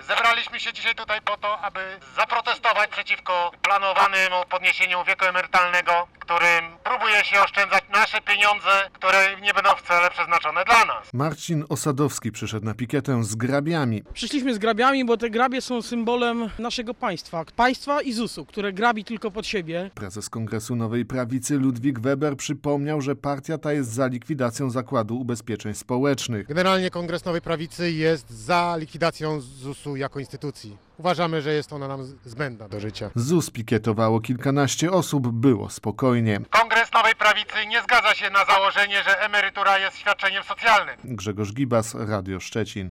Zebraliśmy się dzisiaj tutaj po to, aby zaprotestować przeciwko planowanemu podniesieniu wieku emerytalnego, którym próbuje się oszczędzać nasze pieniądze, które nie będą wcale przeznaczone dla nas. Marcin Osadowski przyszedł na pikietę z grabiami. Przyszliśmy z grabiami, bo te grabie są symbolem naszego państwa. Państwa i ZUS-u, które grabi tylko pod siebie. Prezes Kongresu Nowej Prawicy Ludwik Weber przypomniał, że partia ta jest za likwidacją Zakładu Ubezpieczeń Społecznych. Generalnie Kongres Nowej Prawicy jest za likwidacją ZUS-u jako instytucji. Uważamy, że jest ona nam zbędna do życia. ZUS pikietowało kilkanaście osób, było spokojnie. Kongres Nowej Prawicy nie zgadza się na założenie, że emerytura jest świadczeniem socjalnym. Grzegorz Gibas, Radio Szczecin.